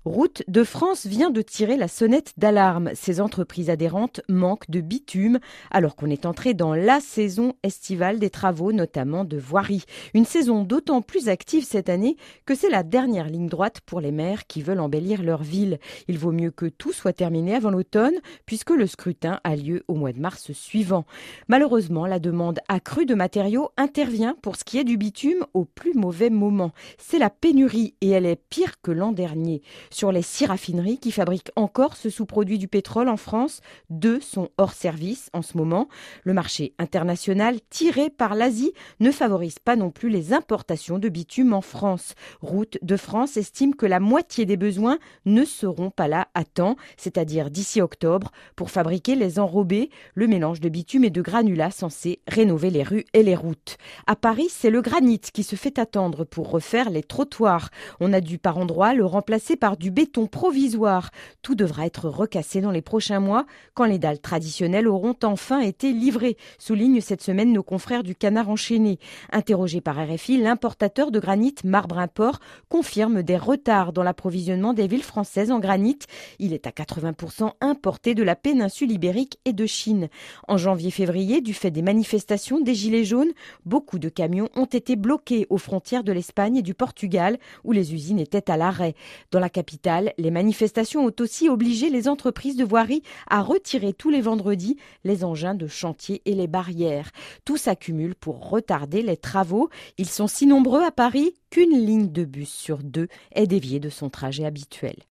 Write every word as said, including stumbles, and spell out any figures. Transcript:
Route de France vient de tirer la sonnette d'alarme. Ses entreprises adhérentes manquent de bitume alors qu'on est entré dans la saison estivale des travaux, notamment de voirie. Une saison d'autant plus active cette année que c'est la dernière ligne droite pour les maires qui veulent embellir leur ville. Il vaut mieux que tout soit terminé avant l'automne puisque le scrutin a lieu au mois de mars suivant. Malheureusement, la demande accrue de matériaux intervient pour ce qui est du bitume au plus mauvais moment. C'est la pénurie et elle est pire que l'an dernier. Sur les six raffineries qui fabriquent encore ce sous-produit du pétrole en France, deux sont hors service en ce moment. Le marché international tiré par l'Asie ne favorise pas non plus les importations de bitume en France. Route de France estime que la moitié des besoins ne seront pas là à temps, c'est-à-dire d'ici octobre, pour fabriquer les enrobés, le mélange de bitume et de granulats censé rénover les rues et les routes. À Paris, c'est le granit qui se fait attendre pour refaire les trottoirs. On a dû par endroits le remplacer par du béton provisoire. Tout devra être recassé dans les prochains mois quand les dalles traditionnelles auront enfin été livrées, soulignent cette semaine nos confrères du Canard enchaîné. Interrogé par R F I, l'importateur de granit Marbre-Import confirme des retards dans l'approvisionnement des villes françaises en granit. Il est à quatre-vingts pour cent importé de la péninsule ibérique et de Chine. En janvier-février, du fait des manifestations des Gilets jaunes, beaucoup de camions ont été bloqués aux frontières de l'Espagne et du Portugal, où les usines étaient à l'arrêt. Dans la capitale, les manifestations ont aussi obligé les entreprises de voirie à retirer tous les vendredis les engins de chantier et les barrières. Tout s'accumule pour retarder les travaux. Ils sont si nombreux à Paris qu'une ligne de bus sur deux est déviée de son trajet habituel.